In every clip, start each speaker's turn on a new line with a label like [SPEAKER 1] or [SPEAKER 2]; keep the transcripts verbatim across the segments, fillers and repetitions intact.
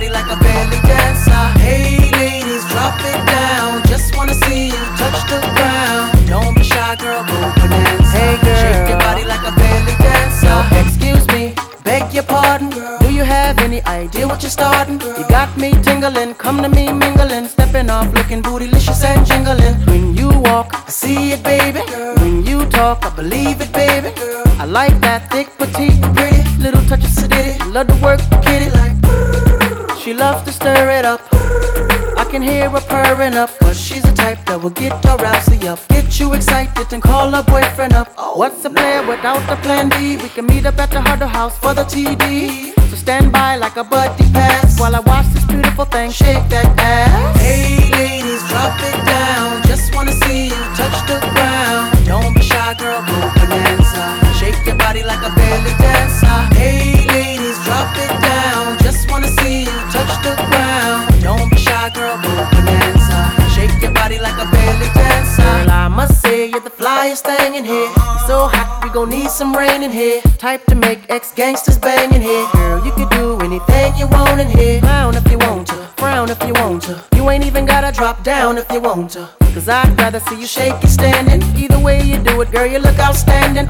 [SPEAKER 1] body like a belly dancer. Hey ladies, drop it down. Just wanna see you touch the ground. Don't be shy, girl, go bonanza. Hey girl, shake your body like a belly dancer. Excuse me, beg your pardon, girl. Do you have any idea what you're starting? Girl, you got me tingling, come to me mingling, stepping off, looking bootylicious and jingling. When you walk, I see it, baby. Girl, when you talk, I believe it, baby. Girl, I like that thick, petite, pretty, little touch of sedity. Love to work the kitty like. She loves to stir it up. I can hear her purring up, cause she's the type that will get her rousey up, get you excited and call her boyfriend up. What's a player without a plan B? We can meet up at the Huddle House for the T D. So stand by like a buddy pass while I watch this beautiful thing shake that ass. Hey ladies, drop it down. Just wanna see you touch the ground. Don't be shy, girl, go bonanza. Shake your body like a belly dancer. Hey ladies, drop it down. Just wanna see you touch the ground. Don't be shy, girl, go bonanza. Shake your body like a belly dancer. Girl, I must say you're the flyest thing in here. You're so hot, we gon' need some rain in here. Type to make ex-gangsters bang in here. Girl, you can do anything you want in here. Frown if you want to, frown if you want to. You ain't even gotta drop down if you want to, cause I'd rather see you shake it standing. Either way you do it, girl, you look outstanding.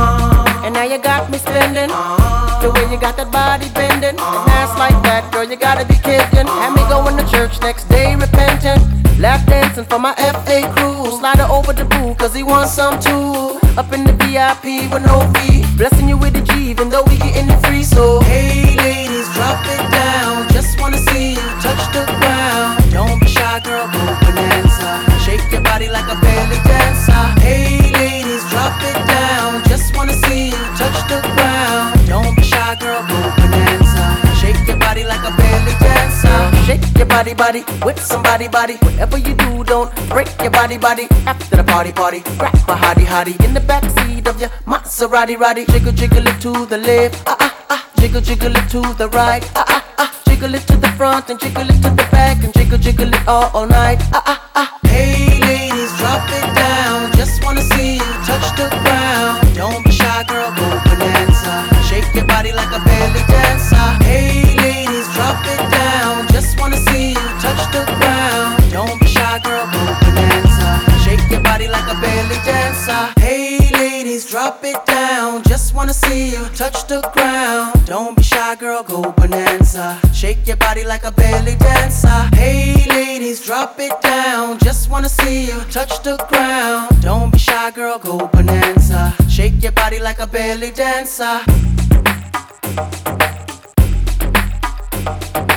[SPEAKER 1] uh, And now you got me spending. uh, The way you got that body bending, uh, and ass like that, girl, you gotta be kidding. Had me going to church next day repentant, lap dancing for my F A crew. Slide her over the boo, cause he wants some too. Up in the V I P with no fee, blessing you with a G even though we getting it free. So hey ladies, drop it down. Just wanna see you touch the ground. Don't be shy, girl, go bonanza. Shake your body like a belly dancer. Hey ladies, drop it down. Just wanna see you touch the ground. Don't be shy, girl, go bonanza. Shake your body like a belly dancer. Shake your body, body with somebody, body. Whatever you do, don't break your body, body. After the party, party, grab a hottie, hottie in the backseat of your Maserati, roddy. Jiggle, jiggle it to the left, ah ah ah. Jiggle, jiggle it to the right, ah ah ah. Jiggle it to the front and jiggle it to the back and jiggle, jiggle it all, all night, ah ah ah. Hey ladies, drop it down. Just wanna see you touch the ground. Don't be shy, girl, go bonanza. Shake your body like a belly dancer. Hey ladies, drop it down. Just wanna see you touch the ground. Don't be shy, girl, go bonanza. Shake your body like a belly dancer. Hey ladies, drop it down. Just wanna see you touch the ground. Don't be shy, girl, go bonanza. Shake your body like a belly dancer. Hey ladies, drop it down. Just wanna see you touch the ground. Don't be shy, girl, go bonanza. Shake your body like a belly dancer.